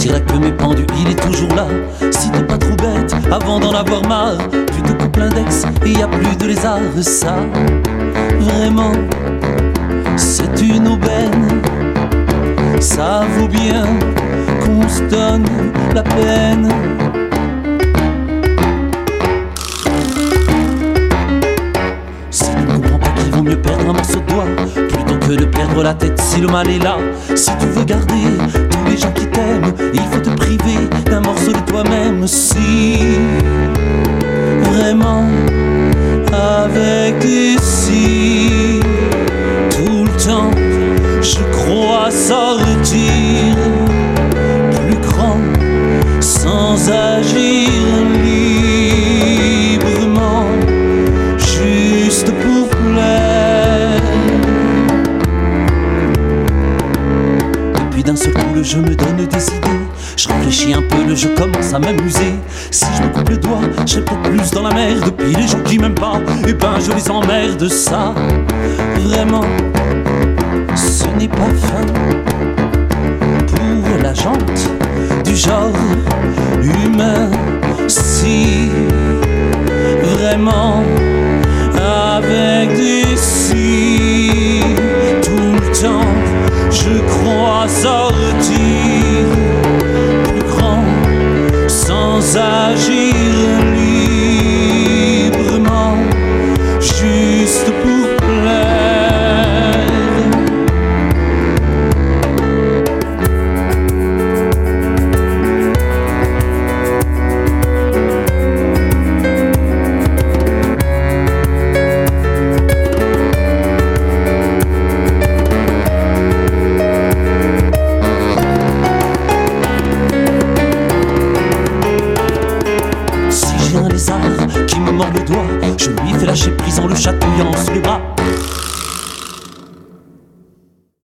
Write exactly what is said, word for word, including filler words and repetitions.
tire la queue mais pendu, il est toujours là. Si t'es pas trop bête, avant d'en avoir marre, tu te coupes l'index et y a plus de lézard. Ça, vraiment, c'est une aubaine. Ça vaut bien qu'on se donne la peine. Si tu ne comprends pas qu'il vaut mieux perdre un morceau de doigt plutôt que de perdre la tête si le mal est là. Si tu veux garder tous les gens qui t'aiment, il faut te priver d'un morceau de toi-même. Si vraiment avec des si tout le temps je crois sortir plus grand sans agir librement, juste pour plaire. Et puis d'un seul coup le jeu me donne des idées. Je réfléchis un peu, le jeu commence à m'amuser. Si je me coupe le doigt, je serai peut-être plus dans la merde. Puis les gens qui m'aiment pas, et ben je les emmerde. Ça, vraiment, ce n'est pas fin pour la jante du genre humain. Si vraiment avec des si tout le temps je crois sortir plus grand sans agir librement, juste pour plaire. Qui me mord le doigt, je lui fais lâcher prise en le chatouillant sous les bras.